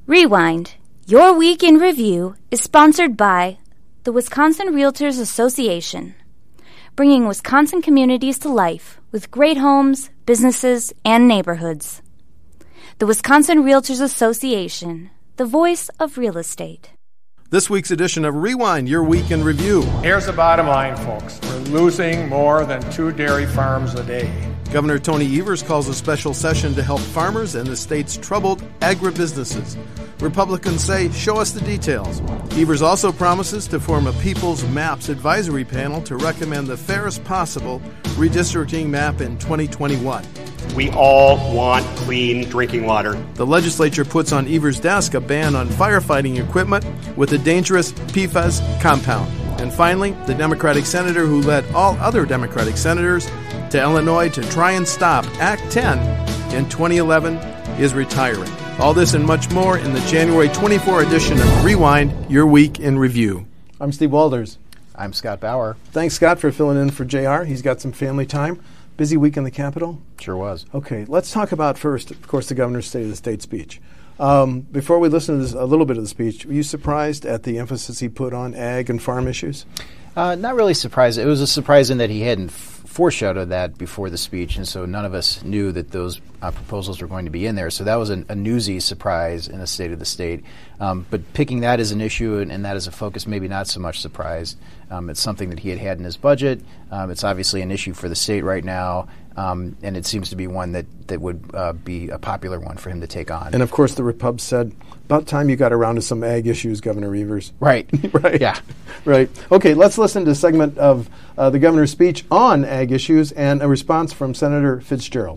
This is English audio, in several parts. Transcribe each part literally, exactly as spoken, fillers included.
Rewind, Your Week in Review is sponsored by the Wisconsin Realtors Association, bringing Wisconsin communities to life with great homes, businesses, and neighborhoods. The Wisconsin Realtors Association, the voice of real estate. This week's edition of Rewind, Your Week in Review. Here's the bottom line, folks. We're losing more than two dairy farms a day. Governor Tony Evers calls a special session to help farmers and the state's troubled agribusinesses. Republicans say, show us the details. Evers also promises to form a People's Maps advisory panel to recommend the fairest possible redistricting map in twenty twenty-one. We all want clean drinking water. The legislature puts on Evers' desk a ban on firefighting equipment with a dangerous P FAS compound. And finally, the Democratic senator who led all other Democratic senators to Illinois to try and stop Act ten in twenty eleven is retiring. All this and much more in the January twenty-fourth edition of Rewind, Your Week in Review. I'm Steve Walders. I'm Scott Bauer. Thanks, Scott, for filling in for J R. He's got some family time. Busy week in the Capitol? Sure was. Okay, let's talk about first, of course, the governor's State of the State speech. Um, before we listen to this, a little bit of the speech, were you surprised at the emphasis he put on ag and farm issues? Uh, not really surprised. It was a surprise in that he hadn't f- foreshadowed that before the speech, and so none of us knew that those uh, proposals were going to be in there. So that was an, a newsy surprise in the State of the State. Um, but picking that as an issue and, and that as a focus, maybe not so much surprised. Um, it's something that he had had in his budget. Um, it's obviously an issue for the state right now. Um, and it seems to be one that, that would uh, be a popular one for him to take on. And, of course, the Repub said, about time you got around to some ag issues, Governor Evers. Right. Right. Yeah. Right. Okay, let's listen to a segment of uh, the governor's speech on ag issues and a response from Senator Fitzgerald.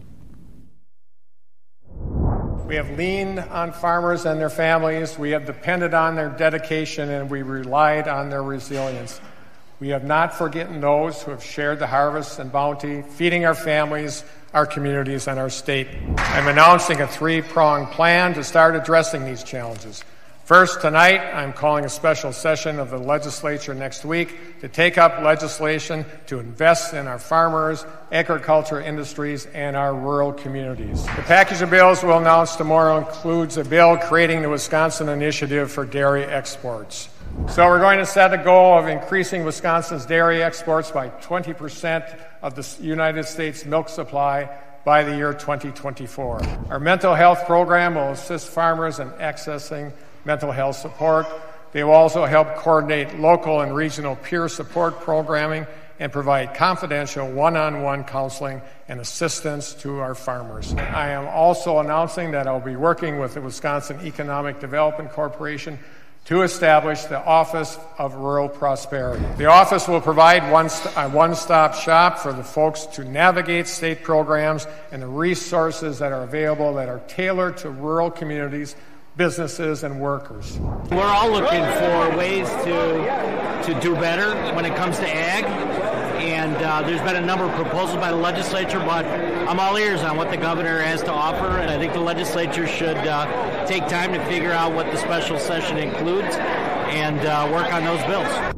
We have leaned on farmers and their families. We have depended on their dedication, and we relied on their resilience. We have not forgotten those who have shared the harvest and bounty, feeding our families, our communities, and our state. I'm announcing a three-pronged plan to start addressing these challenges. First, tonight, I'm calling a special session of the legislature next week to take up legislation to invest in our farmers, agriculture industries, and our rural communities. The package of bills we'll announce tomorrow includes a bill creating the Wisconsin Initiative for Dairy Exports. So we're going to set a goal of increasing Wisconsin's dairy exports by twenty percent of the United States milk supply by the year twenty twenty-four. Our mental health program will assist farmers in accessing mental health support. They will also help coordinate local and regional peer support programming and provide confidential one-on-one counseling and assistance to our farmers. I am also announcing that I'll be working with the Wisconsin Economic Development Corporation to establish the Office of Rural Prosperity. The office will provide one st- a one-stop shop for the folks to navigate state programs and the resources that are available that are tailored to rural communities, businesses, and workers. We're all looking for ways to to do better when it comes to ag, and uh, there's been a number of proposals by the legislature, but I'm all ears on what the governor has to offer, and I think the legislature should uh, take time to figure out what the special session includes and uh, work on those bills.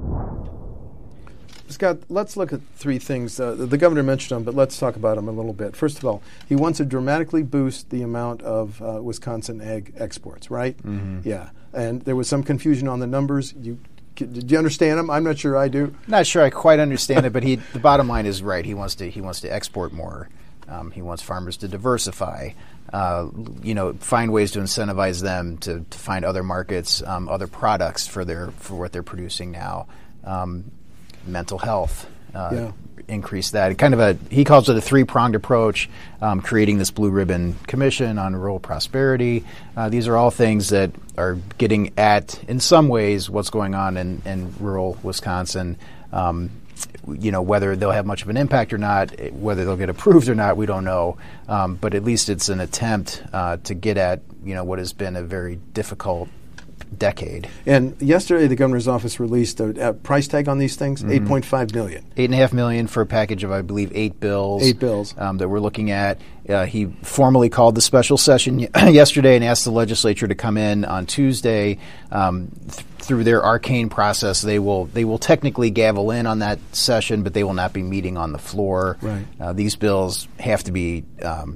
Scott, let's look at three things. Uh, the governor mentioned them, but let's talk about them a little bit. First of all, he wants to dramatically boost the amount of uh, Wisconsin ag exports, right? Mm-hmm. Yeah. And there was some confusion on the numbers. You Did you understand them? I'm not sure I do. Not sure I quite understand it, but he the bottom line is right. He wants to he wants to export more. Um, he wants farmers to diversify, uh, you know, find ways to incentivize them to, to find other markets, um, other products for their for what they're producing now. Um, mental health, uh, yeah. increase that. Kind of a he calls it a three-pronged approach, um, creating this blue ribbon commission on rural prosperity. Uh, these are all things that are getting at, in some ways, what's going on in, in rural Wisconsin. Um, you know, whether they'll have much of an impact or not, whether they'll get approved or not, we don't know. Um, but at least it's an attempt uh, to get at, you know, what has been a very difficult decade. And yesterday, the governor's office released a, a price tag on these things, mm-hmm. eight point five million dollars. Eight and a half million for a package of, I believe, eight bills. Eight bills um, that we're looking at. Uh, he formally called the special session y- yesterday and asked the legislature to come in on Tuesday. Um, th- through their arcane process, they will they will technically gavel in on that session, but they will not be meeting on the floor. Right. Uh, these bills have to be Um,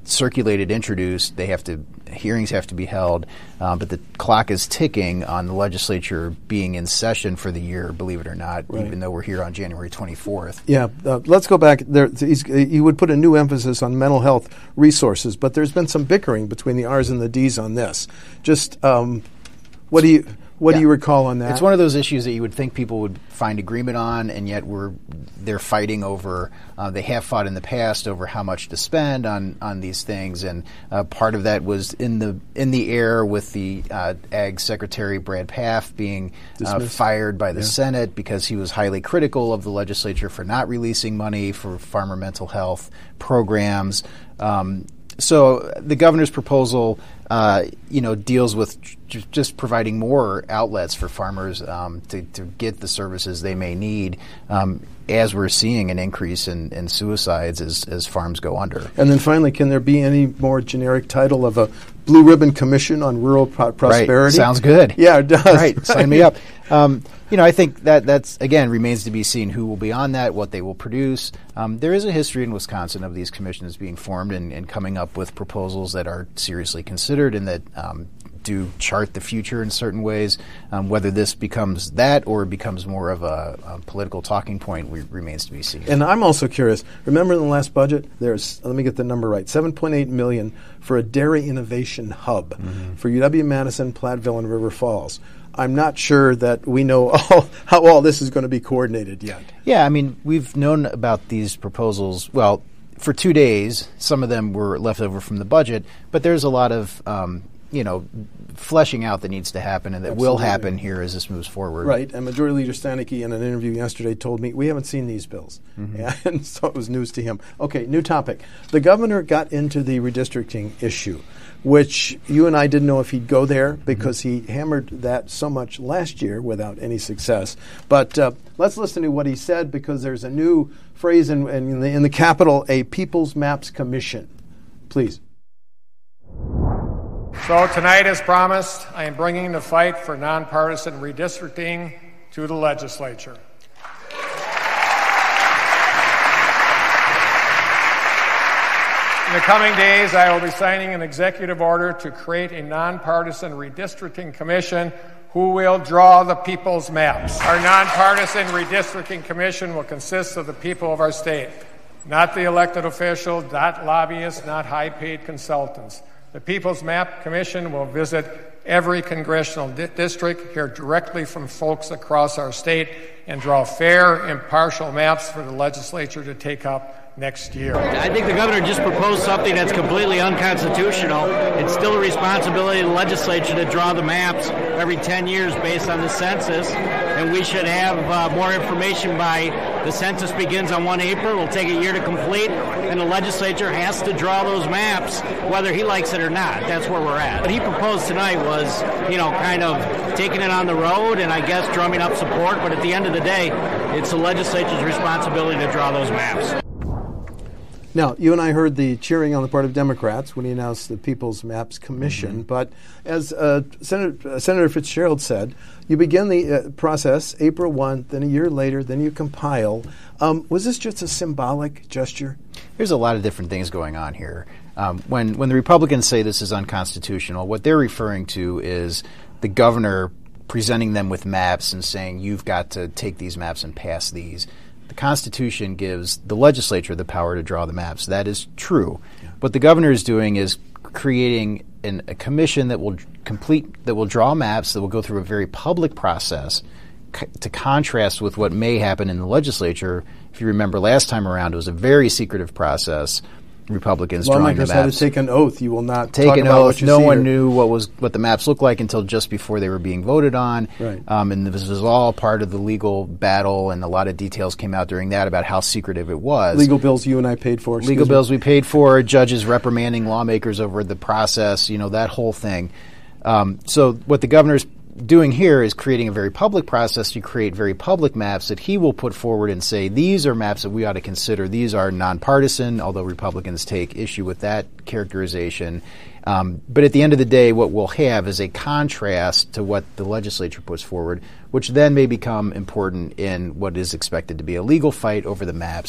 circulated, introduced. They have to hearings have to be held, uh, but the clock is ticking on the legislature being in session for the year. Believe it or not, right. even though we're here on January twenty-fourth. Yeah, uh, let's go back. There, he's, he would put a new emphasis on mental health resources, but there's been some bickering between the R's and the D's on this. Just um, what do you? What yeah. do you recall on that? It's one of those issues that you would think people would find agreement on, and yet we're they're fighting over. Uh, they have fought in the past over how much to spend on, on these things, and uh, part of that was in the in the air with the uh, Ag Secretary Brad Pfaff being uh, fired by the yeah. Senate because he was highly critical of the legislature for not releasing money for farmer mental health programs. Um, So the governor's proposal, uh, you know, deals with j- just providing more outlets for farmers um, to, to get the services they may need, um, as we're seeing an increase in, in suicides as, as farms go under. And then finally, can there be any more generic title of a Blue Ribbon Commission on Rural pro- Prosperity? Right. Sounds good. Yeah, it does. Right. Sign me up. Um, you know, I think that that's, again, remains to be seen who will be on that, what they will produce. Um, there is a history in Wisconsin of these commissions being formed and, and coming up with proposals that are seriously considered and that um, do chart the future in certain ways. Um, whether this becomes that or becomes more of a, a political talking point we, remains to be seen. And I'm also curious. Remember in the last budget, there's, let me get the number right, seven point eight million dollars for a dairy innovation hub mm-hmm. for U W-Madison, Platteville, and River Falls. I'm not sure that we know all, how all this is going to be coordinated yet. Yeah, I mean, we've known about these proposals, well, for two days. Some of them were left over from the budget, but there's a lot of, um, you know, fleshing out that needs to happen and that Absolutely. will happen here as this moves forward. Right, and Majority Leader Stanicki in an interview yesterday told me, we haven't seen these bills. Mm-hmm. And so it was news to him. Okay, new topic. The governor got into the redistricting issue, which you and I didn't know if he'd go there because mm-hmm. he hammered that so much last year without any success. But uh, let's listen to what he said because there's a new phrase in, in, the, in the Capitol, a People's Maps Commission. Please. So tonight, as promised, I am bringing the fight for nonpartisan redistricting to the legislature. In the coming days, I will be signing an executive order to create a nonpartisan redistricting commission who will draw the people's maps. Our nonpartisan redistricting commission will consist of the people of our state, not the elected officials, not lobbyists, not high-paid consultants. The People's Map Commission will visit every congressional di- district, hear directly from folks across our state, and draw fair, impartial maps for the legislature to take up next year. I think the governor just proposed something that's completely unconstitutional. It's still a responsibility of the legislature to draw the maps every ten years based on the census, and we should have uh, more information by the census begins on the first of April. It'll take a year to complete, and the legislature has to draw those maps whether he likes it or not. That's where we're at. What he proposed tonight was, you know, kind of taking it on the road and I guess drumming up support, but at the end of the day, it's the legislature's responsibility to draw those maps. Now, you and I heard the cheering on the part of Democrats when he announced the People's Maps Commission, mm-hmm. but as uh, Senator, uh, Senator Fitzgerald said, you begin the uh, process April first, then a year later, then you compile. Um, was this just a symbolic gesture? There's a lot of different things going on here. Um, when, when the Republicans say this is unconstitutional, what they're referring to is the governor presenting them with maps and saying, you've got to take these maps and pass these. The Constitution gives the legislature the power to draw the maps. That is true. Yeah. What the governor is doing is creating an, a commission that will complete, that will draw maps, that will go through a very public process c- to contrast with what may happen in the legislature. If you remember last time around, it was a very secretive process. Republicans drawing the maps. Lawmakers had to take an oath. You will not take talk an about oath. what you No see one here. knew what was what the maps looked like until just before they were being voted on. Right. Um, and this was all part of the legal battle, and a lot of details came out during that about how secretive it was. Legal bills you and I paid for. Legal me. bills we paid for. Judges reprimanding lawmakers over the process. You know, that whole thing. Um, so what the governor's doing here is creating a very public process to create very public maps that he will put forward and say, these are maps that we ought to consider. These are nonpartisan, although Republicans take issue with that characterization. Um, but at the end of the day, what we'll have is a contrast to what the legislature puts forward, which then may become important in what is expected to be a legal fight over the maps.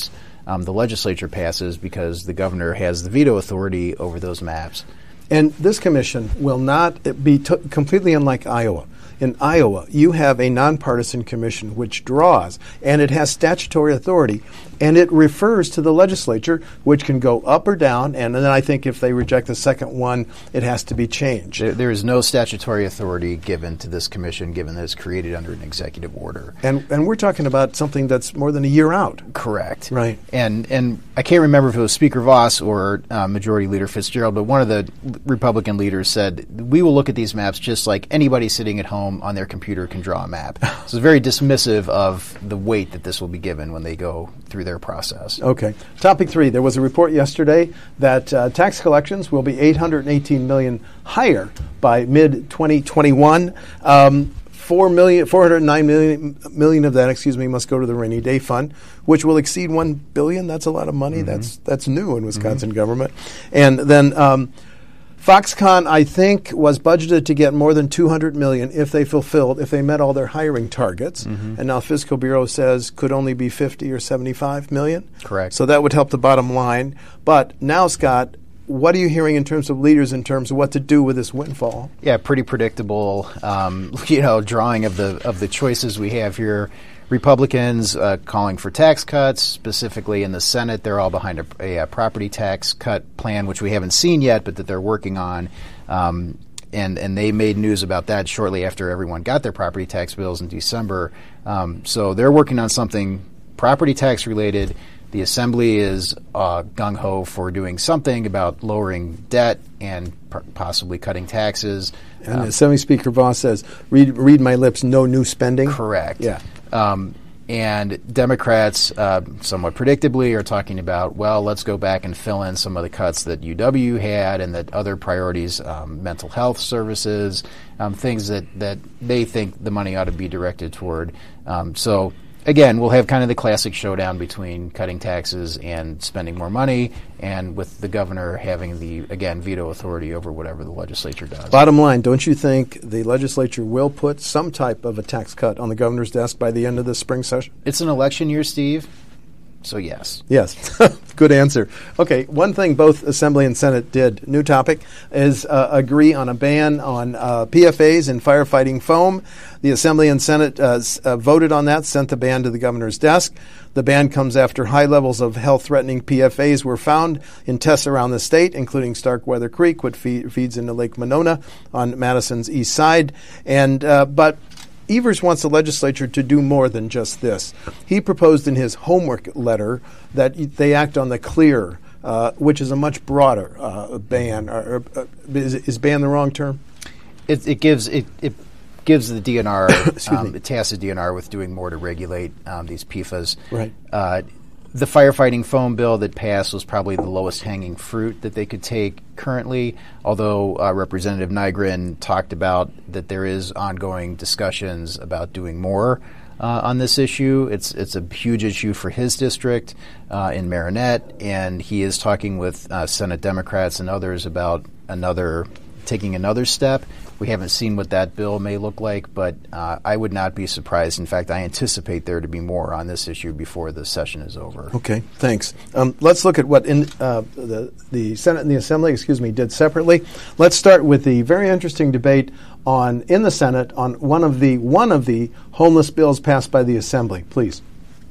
um, the legislature passes because the governor has the veto authority over those maps. And this commission will not be t- completely unlike Iowa. In Iowa, you have a nonpartisan commission which draws, and it has statutory authority, and it refers to the legislature, which can go up or down, and then I think if they reject the second one, it has to be changed. There, there is no statutory authority given to this commission, given that it's created under an executive order. And and we're talking about something that's more than a year out. Correct. Right. And and I can't remember if it was Speaker Voss or uh, Majority Leader Fitzgerald, but one of the Republican leaders said, we will look at these maps just like anybody sitting at home on their computer can draw a map. So it's very dismissive of the weight that this will be given when they go through their process. Okay. Topic three, there was a report yesterday that uh, tax collections will be eight hundred eighteen million dollars higher by mid twenty twenty-one. Um, four million, four hundred nine million, million of that, excuse me, must go to the rainy day fund, which will exceed one billion dollars. That's a lot of money. Mm-hmm. That's that's new in Wisconsin mm-hmm. government. And then um, Foxconn, I think, was budgeted to get more than two hundred million dollars if they fulfilled, if they met all their hiring targets. Mm-hmm. And now Fiscal Bureau says could only be fifty or seventy-five million dollars. Correct. So that would help the bottom line. But now, Scott, what are you hearing in terms of leaders in terms of what to do with this windfall? Yeah, pretty predictable, um, you know, drawing of the of the choices we have here. Republicans uh, calling for tax cuts, specifically in the Senate. They're all behind a, a, a property tax cut plan, which we haven't seen yet, but that they're working on. Um, and, and they made news about that shortly after everyone got their property tax bills in December. Um, so they're working on something property tax related. The Assembly is uh, gung-ho for doing something about lowering debt and p- possibly cutting taxes. And um, Assembly Speaker Voss says, read, read my lips, no new spending. Correct. Yeah. Um, and Democrats, uh, somewhat predictably, are talking about, well, let's go back and fill in some of the cuts that U W had and that other priorities, um, mental health services, um, things that, that they think the money ought to be directed toward. Um, so, again, we'll have kind of the classic showdown between cutting taxes and spending more money, and with the governor having the, again, veto authority over whatever the legislature does. Bottom line, don't you think the legislature will put some type of a tax cut on the governor's desk by the end of the spring session? It's an election year, Steve, so yes. Yes. Good answer. Okay, one thing both Assembly and Senate did, new topic, is uh, agree on a ban on uh, P F As and firefighting foam. The Assembly and Senate uh, uh, voted on that, sent the ban to the governor's desk. The ban comes after high levels of health-threatening P F As were found in tests around the state, including Starkweather Creek, which feed, feeds into Lake Monona on Madison's east side. And uh, but Evers wants the legislature to do more than just this. He proposed in his homework letter that they act on the CLEAR, uh, which is a much broader uh, ban. Or, or, uh, is, is ban the wrong term? It, it gives it, it gives the D N R, um, it tasks the D N R with doing more to regulate um, these P F A S. Right. Uh, the firefighting foam bill that passed was probably the lowest hanging fruit that they could take currently, although uh, Representative Nygren talked about that there is ongoing discussions about doing more uh, on this issue. It's it's a huge issue for his district uh, in Marinette, and he is talking with uh, Senate Democrats and others about another taking another step. We haven't seen what that bill may look like, but uh, I would not be surprised. In fact, I anticipate there to be more on this issue before the session is over. Okay, thanks. Um, let's look at what in, uh, the, the Senate and the Assembly, excuse me, did separately. Let's start with the very interesting debate on in the Senate on one of the one of the homeless bills passed by the Assembly. Please.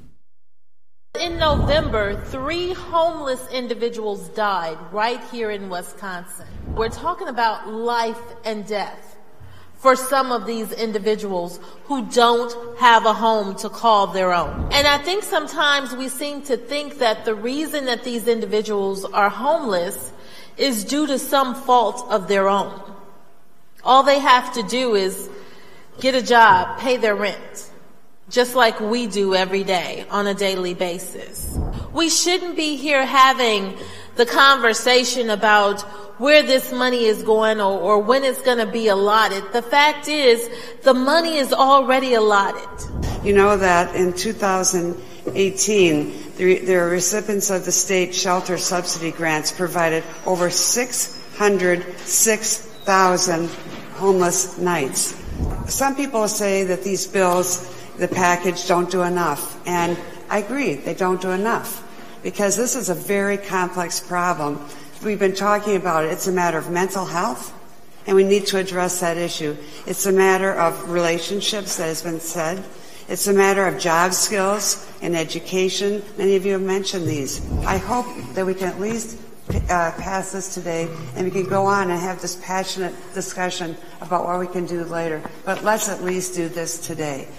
In November, three homeless individuals died right here in Wisconsin. We're talking about life and death for some of these individuals who don't have a home to call their own. And I think sometimes we seem to think that the reason that these individuals are homeless is due to some fault of their own. All they have to do is get a job, pay their rent, just like we do every day on a daily basis. We shouldn't be here having the conversation about where this money is going or, or when it's going to be allotted. The fact is, the money is already allotted. You know that in two thousand eighteen, the, the recipients of the state shelter subsidy grants provided over six hundred six thousand homeless nights. Some people say that these bills, the package, don't do enough, and I agree, they don't do enough. because this is a very complex problem. We've been talking about it. It's a matter of mental health, and we need to address that issue. It's a matter of relationships, that has been said. It's a matter of job skills and education. Many of you have mentioned these. I hope that we can at least uh, pass this today, and we can go on and have this passionate discussion about what we can do later. But let's at least do this today.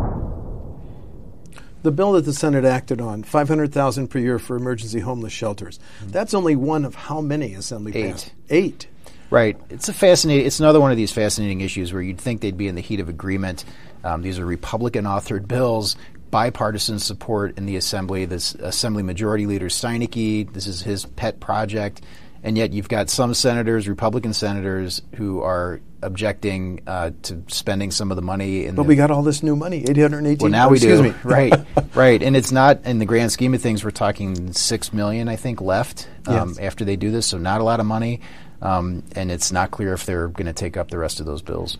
The bill that the Senate acted on, five hundred thousand dollars per year for emergency homeless shelters. Mm-hmm. That's only one of how many Assembly Eight. passed? Eight. Right. It's a fascinating. It's another one of these fascinating issues where you'd think they'd be in the heat of agreement. Um, these are Republican-authored bills, bipartisan support in the Assembly. This Assembly Majority Leader Steineke, this is his pet project, and yet you've got some senators, Republican senators, who are objecting uh, to spending some of the money. In but the, we got all this new money, eight hundred eighteen. Well, now oh, we excuse do. Me. Right, right, and it's not in the grand scheme of things. We're talking six million, I think, left um, yes. after they do this. So not a lot of money, um, and it's not clear if they're going to take up the rest of those bills.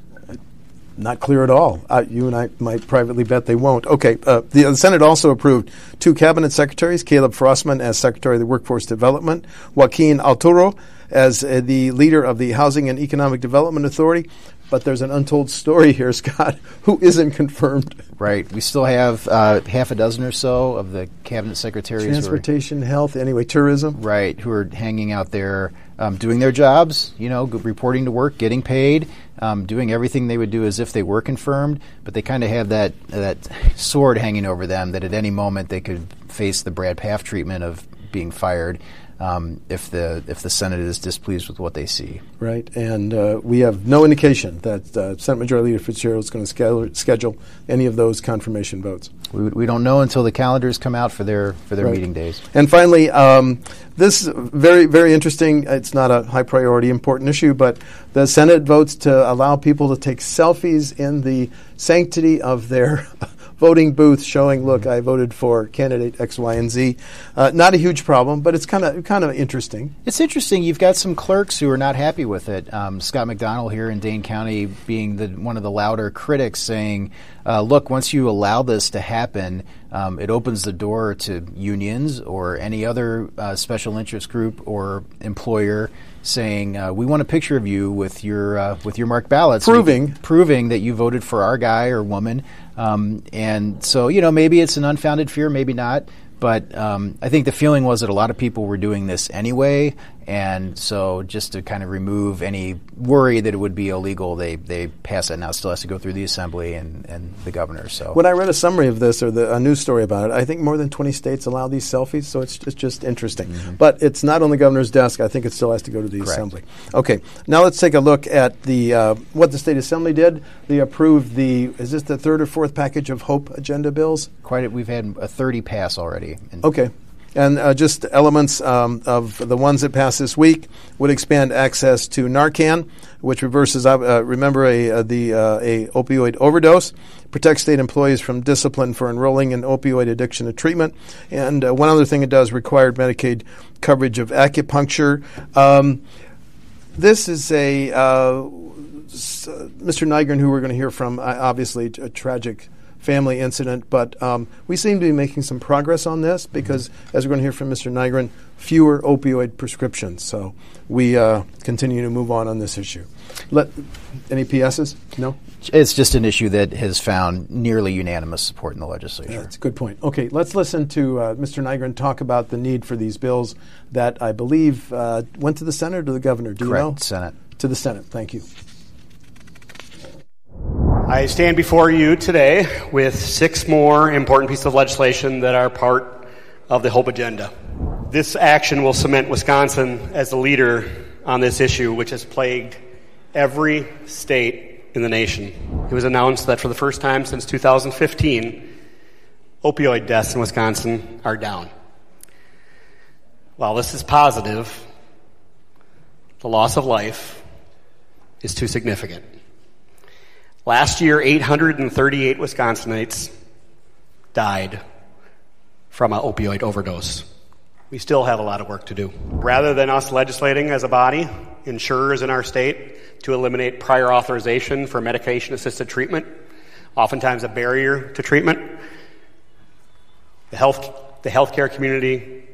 Not clear at all. Uh, you and I might privately bet they won't. Okay. Uh, the, the Senate also approved two cabinet secretaries, Caleb Frostman as Secretary of the Workforce Development, Joaquin Alturo as uh, the leader of the Housing and Economic Development Authority. But there's an untold story here, Scott, who isn't confirmed. Right. We still have uh, half a dozen or so of the cabinet secretaries. Transportation, who are, health, anyway, tourism. Right, who are hanging out there um, doing their jobs, you know, g- reporting to work, getting paid, um, doing everything they would do as if they were confirmed. But they kind of have that, that sword hanging over them that at any moment they could face the Brad Pfaff treatment of being fired. Um, if the if the Senate is displeased with what they see. Right, and uh, we have no indication that uh, Senate Majority Leader Fitzgerald is going to schedule, schedule any of those confirmation votes. We, we don't know until the calendars come out for their for their right. meeting days. And finally, um, this is very, very interesting. It's not a high priority, important issue, but the Senate votes to allow people to take selfies in the sanctity of their voting booth showing, look, I voted for candidate X, Y, and Z. Uh, not a huge problem, but it's kind of kind of interesting. It's interesting. You've got some clerks who are not happy with it. Um, Scott McDonald here in Dane County being the one of the louder critics saying, uh, look, once you allow this to happen, um, it opens the door to unions or any other uh, special interest group or employer saying, uh, we want a picture of you with your uh, with your marked ballots. Proving. So proving that you voted for our guy or woman. Um, and so, you know, maybe it's an unfounded fear, maybe not. But um, I think the feeling was that a lot of people were doing this anyway, and so just to kind of remove any worry that it would be illegal, they they pass it now. It still has to go through the Assembly and, and the governor. So when I read a summary of this or the, a news story about it, I think more than twenty states allow these selfies, so it's, it's just interesting. Mm-hmm. But it's not on the governor's desk. I think it still has to go to the Correct. Assembly. Okay, now let's take a look at the uh, what the state Assembly did. They approved the, is this the third or fourth package of HOPE agenda bills? Quite a, we've had a thirty pass already. Okay. And uh, just elements um, of the ones that passed this week would expand access to Narcan, which reverses, uh, remember, a, uh, the uh, a opioid overdose, protects state employees from discipline for enrolling in opioid addiction to treatment. And uh, one other thing it does, required Medicaid coverage of acupuncture. Um, this is a, uh, s- uh, Mister Nygren, who we're going to hear from, uh, obviously a tragic family incident, but um, we seem to be making some progress on this because, as we're going to hear from Mister Nygren, fewer opioid prescriptions. So we uh, continue to move on on this issue. Let, any P S's? No? It's just an issue that has found nearly unanimous support in the legislature. Yeah, that's a good point. Okay, let's listen to uh, Mister Nygren talk about the need for these bills that I believe uh, went to the Senate or to the governor. Do Correct, you know? Senate. To the Senate. Thank you. I stand before you today with six more important pieces of legislation that are part of the HOPE agenda. This action will cement Wisconsin as the leader on this issue, which has plagued every state in the nation. It was announced that for the first time since two thousand fifteen, opioid deaths in Wisconsin are down. While this is positive, the loss of life is too significant. Last year, eight hundred thirty-eight Wisconsinites died from an opioid overdose. We still have a lot of work to do. Rather than us legislating as a body, insurers in our state, to eliminate prior authorization for medication-assisted treatment, oftentimes a barrier to treatment, the health, the healthcare community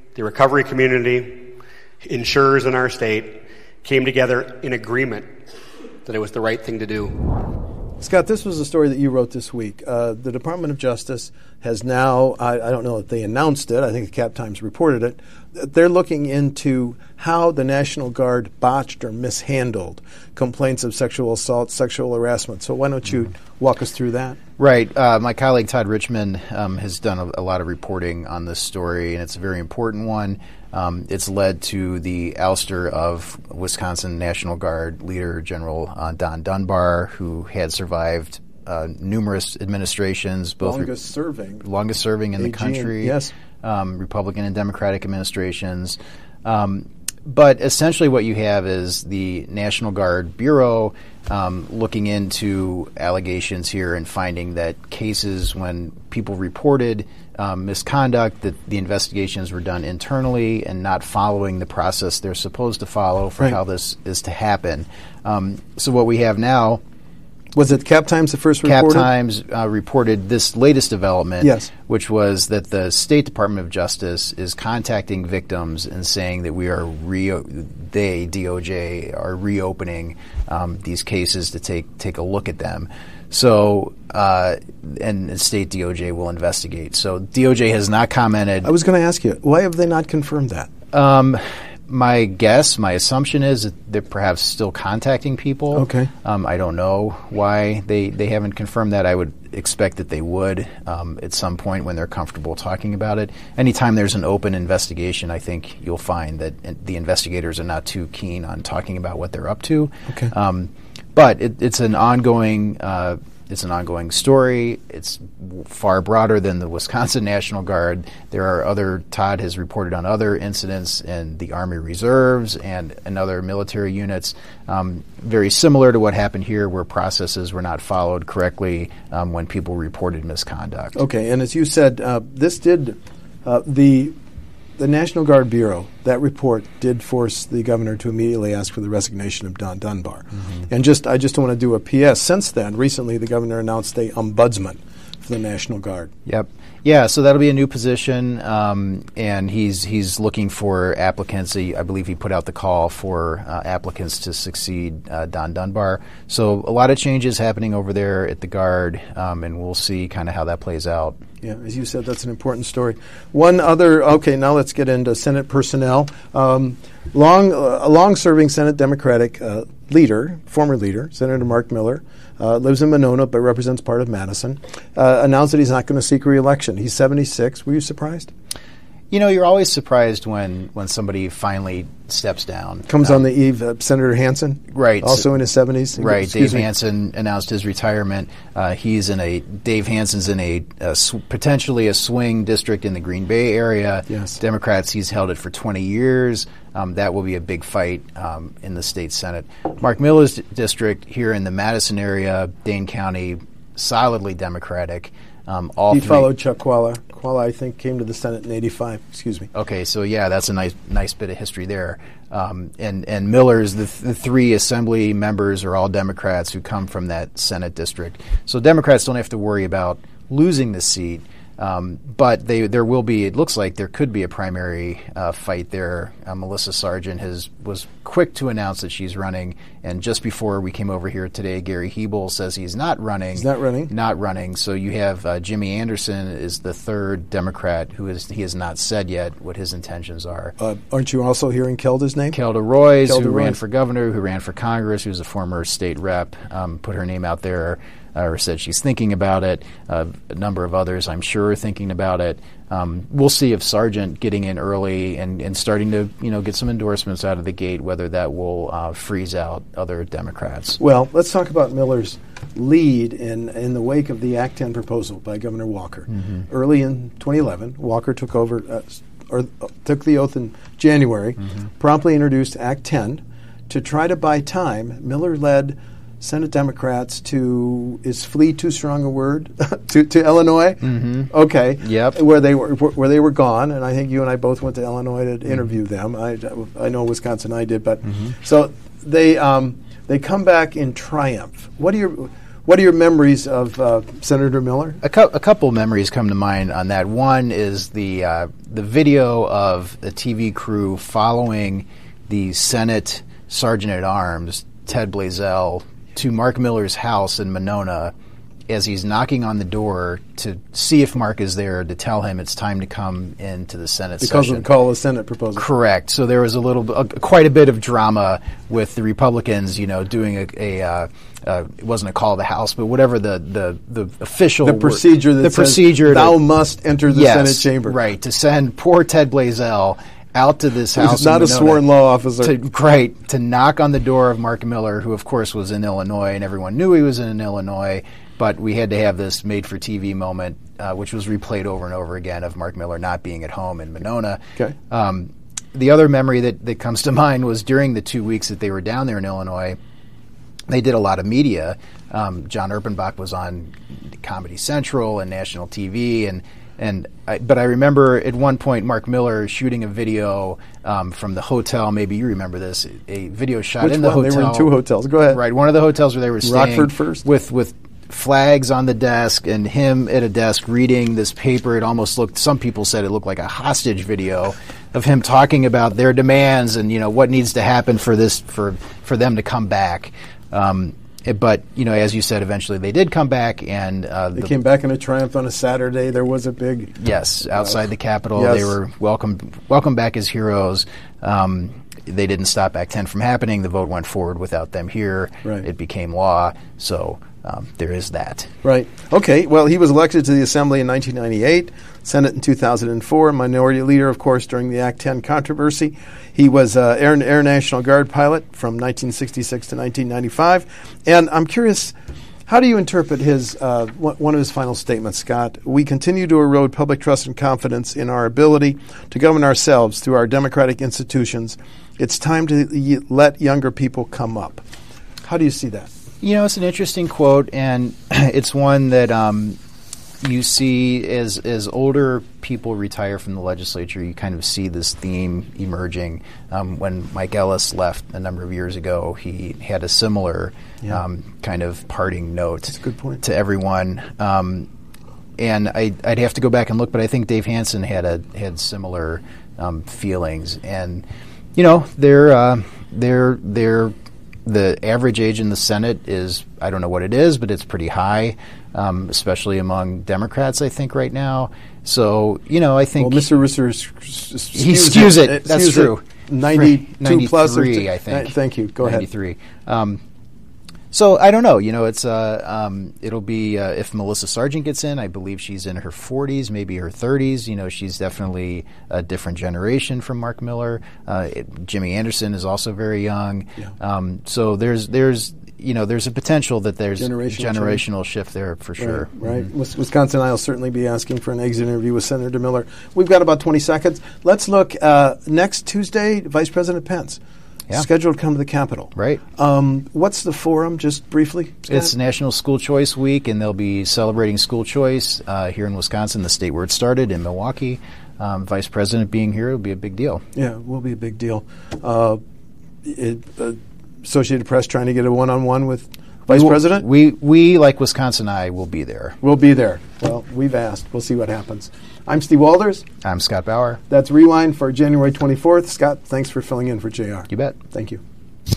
the recovery community, insurers in our state came together in agreement that it was the right thing to do. Scott, this was a story that you wrote this week. Uh, the Department of Justice has now, I, I don't know if they announced it, I think the Cap Times reported it, they're looking into how the National Guard botched or mishandled complaints of sexual assault, sexual harassment. So why don't you walk us through that? Right. Uh, my colleague Todd Richmond um, has done a, a lot of reporting on this story, and it's a very important one. Um, it's led to the ouster of Wisconsin National Guard leader General uh, Don Dunbar, who had survived uh, numerous administrations, both longest re- serving, longest serving in A G, the country, yes, um, Republican and Democratic administrations. Um, but essentially, what you have is the National Guard Bureau um, looking into allegations here and finding that cases when people reported Um, misconduct, that the investigations were done internally and not following the process they're supposed to follow for right. how this is to happen. Um, so what we have now... Was it Cap Times that first Cap reported? Times uh, reported this latest development, yes. which was that the State Department of Justice is contacting victims and saying that we are, re- they, D O J, are reopening um, these cases to take take a look at them. So, uh, and the state D O J will investigate. So D O J has not commented. I was going to ask you, why have they not confirmed that? Um, my guess, my assumption is that they're perhaps still contacting people. Okay. Um, I don't know why they, they haven't confirmed that. I would expect that they would um, at some point when they're comfortable talking about it. Anytime there's an open investigation, I think you'll find that the investigators are not too keen on talking about what they're up to. Okay. Um, But it, it's an ongoing uh, it's an ongoing story. It's w- far broader than the Wisconsin National Guard. There are other, Todd has reported on other incidents in the Army Reserves and, and other military units, um, very similar to what happened here, where processes were not followed correctly um, when people reported misconduct. Okay, and as you said, uh, this did, uh, the the National Guard Bureau, that report did force the governor to immediately ask for the resignation of Don Dunbar. Mm-hmm. And just I just want to do a P S. Since then, recently the governor announced a ombudsman for the National Guard. Yep. Yeah, so that'll be a new position, um, and he's he's looking for applicants. He, I believe he put out the call for uh, applicants to succeed uh, Don Dunbar. So a lot of changes happening over there at the Guard, um, and we'll see kind of how that plays out. Yeah, as you said, that's an important story. One other, okay, now let's get into Senate personnel. Um, long, uh, a long-serving Senate Democratic uh, leader, former leader, Senator Mark Miller, uh, lives in Monona but represents part of Madison, uh, announced that he's not going to seek re-election. He's seventy-six. Were you surprised? You know, you're always surprised when, when somebody finally steps down. Comes um, on the eve of Senator Hansen, right? Also in his seventies, right? Excuse Dave me. Hansen announced his retirement. Uh, he's in a Dave Hansen's in a, a sw- potentially a swing district in the Green Bay area. Yes, Democrats. He's held it for twenty years. Um, that will be a big fight um, in the state Senate. Mark Miller's d- district here in the Madison area, Dane County, solidly Democratic. Um, all he three followed Chuck Qualla. Qualla, I think, came to the Senate in eighty-five. Excuse me. Okay, so yeah, that's a nice nice bit of history there. Um, and, and Miller's, the, th- the three assembly members are all Democrats who come from that Senate district. So Democrats don't have to worry about losing the seat. Um, but they, there will be, it looks like there could be a primary uh, fight there. Uh, Melissa Sargent has was quick to announce that she's running, and just before we came over here today, Gary Hebel says he's not running. He's not running? Not running. So you have uh, Jimmy Anderson is the third Democrat who is, he has not said yet what his intentions are. Uh, aren't you also hearing Kelda's name? Kelda Roys, Kelda who Roys. ran for governor, who ran for Congress, who's a former state rep, um, put her name out there. Uh, or said she's thinking about it. Uh, a number of others, I'm sure, are thinking about it. Um, we'll see if Sargent getting in early and, and starting to, you know, get some endorsements out of the gate, whether that will uh, freeze out other Democrats. Well, let's talk about Miller's lead in, in the wake of the Act ten proposal by Governor Walker. Mm-hmm. Early in twenty eleven, Walker took over, uh, or uh, took the oath in January, mm-hmm. promptly introduced Act ten to try to buy time. Miller led Senate Democrats to, is flee too strong a word, to, to Illinois? Mm-hmm. Okay. Yep. Where they were where they were gone, and I think you and I both went to Illinois to mm-hmm. interview them. I, I know Wisconsin I did, but mm-hmm. so they um, they come back in triumph. What are your What are your memories of uh, Senator Miller? A, cu- a couple memories come to mind on that. One is the uh, the video of the T V crew following the Senate Sergeant at Arms, Ted Blaisdell, to Mark Miller's house in Monona as he's knocking on the door to see if Mark is there to tell him it's time to come into the Senate because session. of the call of the Senate proposal. Correct. So there was a little, uh, quite a bit of drama with the Republicans, you know, doing a, a uh, uh, it wasn't a call of the House, but whatever the the, the official the procedure that the says procedure thou to, must enter the yes, Senate chamber. Right, to send poor Ted Blaisdell out to this house. He's not a Monona sworn law officer. To, right, to knock on the door of Mark Miller, who of course was in Illinois, and everyone knew he was in Illinois, but we had to have this made-for-T V moment, uh, which was replayed over and over again, of Mark Miller not being at home in Monona. Okay. Um, the other memory that, that comes to mind was during the two weeks that they were down there in Illinois, they did a lot of media. Um, John Erpenbach was on Comedy Central and national T V, and and I, but I remember at one point Mark Miller shooting a video um, from the hotel. Maybe you remember this, a video shot Which in the one? hotel. They were in two hotels. Go ahead. Right, one of the hotels where they were staying. Rockford first? With with flags on the desk and him at a desk reading this paper. It almost looked, some people said it looked like a hostage video of him talking about their demands and, you know, what needs to happen for this, for, for them to come back. Um, it, but, you know, as you said, eventually they did come back, and uh, they the, came back in a triumph on a Saturday. There was a big yes, outside uh, the Capitol. Yes. They were welcomed, welcomed back as heroes. Um, they didn't stop Act ten from happening. The vote went forward without them here. Right. It became law. So um, there is that. Right. Okay. Well, he was elected to the Assembly in nineteen ninety-eight, Senate in two thousand four, Minority Leader, of course, during the Act ten controversy. He was uh, Air, Air National Guard pilot from nineteen sixty-six to nineteen ninety-five. And I'm curious, how do you interpret his uh, one of his final statements, Scott? We continue to erode public trust and confidence in our ability to govern ourselves through our democratic institutions. It's time to y- let younger people come up. How do you see that? You know, it's an interesting quote, and it's one that um, you see as as older people retire from the legislature, you kind of see this theme emerging. Um, when Mike Ellis left a number of years ago, he had a similar Yeah. um, kind of parting note That's a good point. to everyone. Um, and I, I'd have to go back and look, but I think Dave Hansen had a had similar um, feelings. And you know, they're uh, they're they're the average age in the Senate is, I don't know what it is, but it's pretty high, um, especially among Democrats, I think, right now. So, you know, I think... Well, Mister Risser he skews it. it. That's true. ninety-two plus. Or ninety-three, I think. Uh, thank you. Go ninety-three. ahead. Um, so, I don't know. You know, it's uh, um, it'll be, uh, if Melissa Sargent gets in, I believe she's in her forties, maybe her thirties. You know, she's definitely a different generation from Mark Miller. Uh, it, Jimmy Anderson is also very young. Yeah. Um, so there's, there's, you know, there's a potential that there's Generational generational shift there for sure. Right. right. Mm-hmm. Wis- Wisconsin, I'll certainly be asking for an exit interview with Senator Miller. We've got about twenty seconds. Let's look uh, next Tuesday, Vice President Pence. Yeah. Scheduled to come to the Capitol. Right. Um, what's the forum, just briefly, Scott? It's National School Choice Week, and they'll be celebrating school choice uh, here in Wisconsin, the state where it started, in Milwaukee. Um, Vice President being here will be a big deal. Yeah, it will be a big deal. Uh, it, uh, Associated Press trying to get a one-on-one with Vice we will, President? We, we, like Wisconsin I, will be there. We'll be there. Well, we've asked. We'll see what happens. I'm Steve Walders. I'm Scott Bauer. That's Rewind for January twenty-fourth. Scott, thanks for filling in for J R. You bet. Thank you.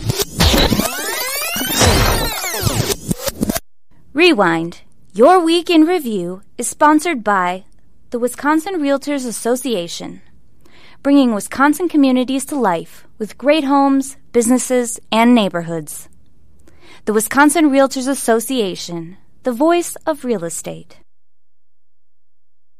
Rewind, Your Week in Review, is sponsored by the Wisconsin Realtors Association, bringing Wisconsin communities to life with great homes, businesses, and neighborhoods. The Wisconsin Realtors Association, the voice of real estate.